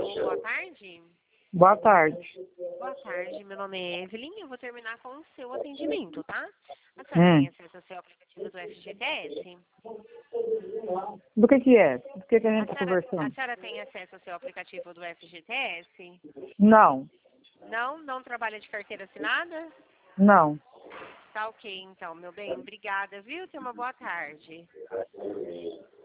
boa tarde. Boa tarde. Boa tarde, meu nome é Evelyn. Eu vou terminar com o seu atendimento, tá? A senhora tem acesso ao seu aplicativo do FGTS? Do que é? Do que a gente está A conversando? senhora tem acesso ao seu aplicativo do FGTS? Não, Não? Não trabalha de carteira assinada? não. Tá ok, então, meu bem. Obrigada, viu? Tenha uma boa tarde.